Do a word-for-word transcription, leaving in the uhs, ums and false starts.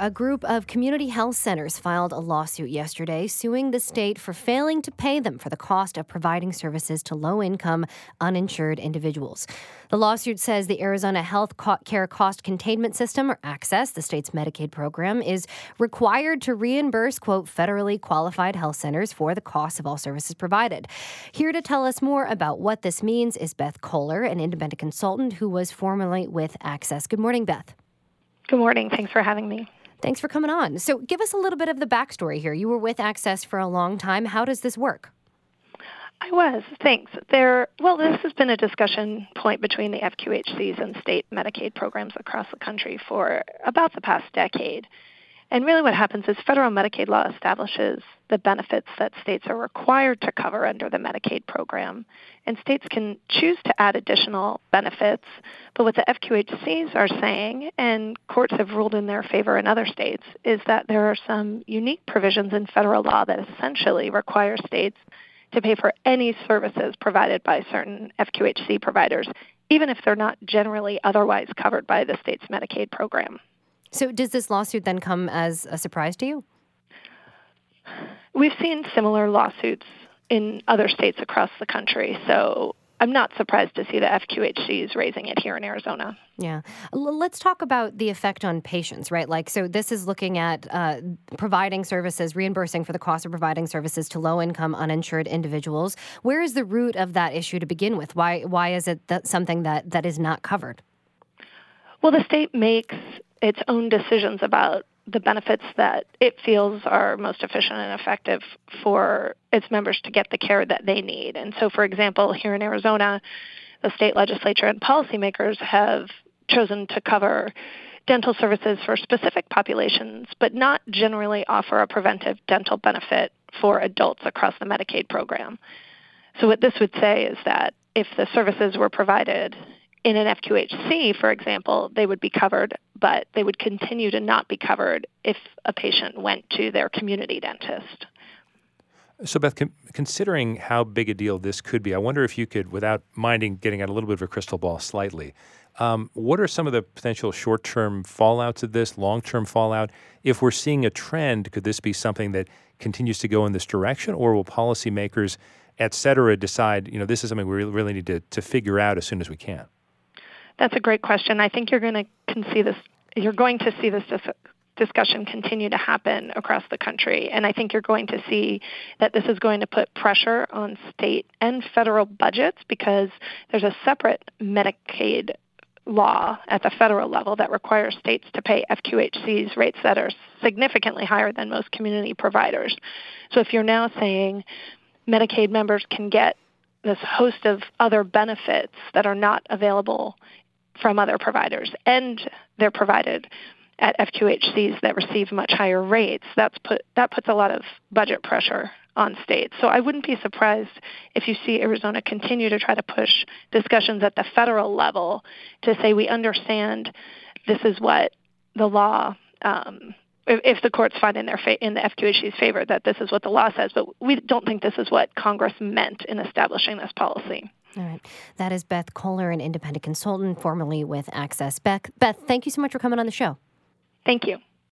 A group of community health centers filed a lawsuit yesterday suing the state for failing to pay them for the cost of providing services to low-income, uninsured individuals. The lawsuit says the Arizona Health Care Cost Containment System, or ACCESS, the state's Medicaid program, is required to reimburse, quote, federally qualified health centers for the cost of all services provided. Here to tell us more about what this means is Beth Kohler, an independent consultant who was formerly with ACCESS. Good morning, Beth. Good morning. Thanks for having me. Thanks for coming on. So give us a little bit of the backstory here. You were with ACCESS for a long time. How does this work? I was. Thanks. There. Well, this has been a discussion point between the F Q H Cs and state Medicaid programs across the country for about the past decade. And really what happens is federal Medicaid law establishes the benefits that states are required to cover under the Medicaid program. And states can choose to add additional benefits. But what the F Q H Cs are saying, and courts have ruled in their favor in other states, is that there are some unique provisions in federal law that essentially require states to pay for any services provided by certain F Q H C providers, even if they're not generally otherwise covered by the state's Medicaid program. So does this lawsuit then come as a surprise to you? We've seen similar lawsuits in other states across the country, so I'm not surprised to see the F Q H Cs raising it here in Arizona. Yeah. L- let's talk about the effect on patients, right? Like, so this is looking at uh, providing services, reimbursing for the cost of providing services to low-income, uninsured individuals. Where is the root of that issue to begin with? Why why is it that something that, that is not covered? Well, the state makes its own decisions about the benefits that it feels are most efficient and effective for its members to get the care that they need. And so, for example, here in Arizona, the state legislature and policymakers have chosen to cover dental services for specific populations, but not generally offer a preventive dental benefit for adults across the Medicaid program. So what this would say is that if the services were provided in an F Q H C, for example, they would be covered, but they would continue to not be covered if a patient went to their community dentist. So, Beth, con- considering how big a deal this could be, I wonder if you could, without minding getting out a little bit of a crystal ball slightly, um, what are some of the potential short-term fallouts of this, long-term fallout? If we're seeing a trend, could this be something that continues to go in this direction, or will policymakers, et cetera, decide, you know, this is something we really need to, to figure out as soon as we can? That's a great question. I think you're going to see this. You're going to see this dis- discussion continue to happen across the country, and I think you're going to see that this is going to put pressure on state and federal budgets because there's a separate Medicaid law at the federal level that requires states to pay F Q H Cs rates that are significantly higher than most community providers. So if you're now saying Medicaid members can get this host of other benefits that are not available from other providers, and they're provided at F Q H Cs that receive much higher rates, that's put that puts a lot of budget pressure on states. So I wouldn't be surprised if you see Arizona continue to try to push discussions at the federal level to say we understand this is what the law, um, if, if the courts find in their fa- in the F Q H C's favor that this is what the law says, but we don't think this is what Congress meant in establishing this policy. All right. That is Beth Kohler, an independent consultant formerly with ACCESS. Beth, Beth, thank you so much for coming on the show. Thank you.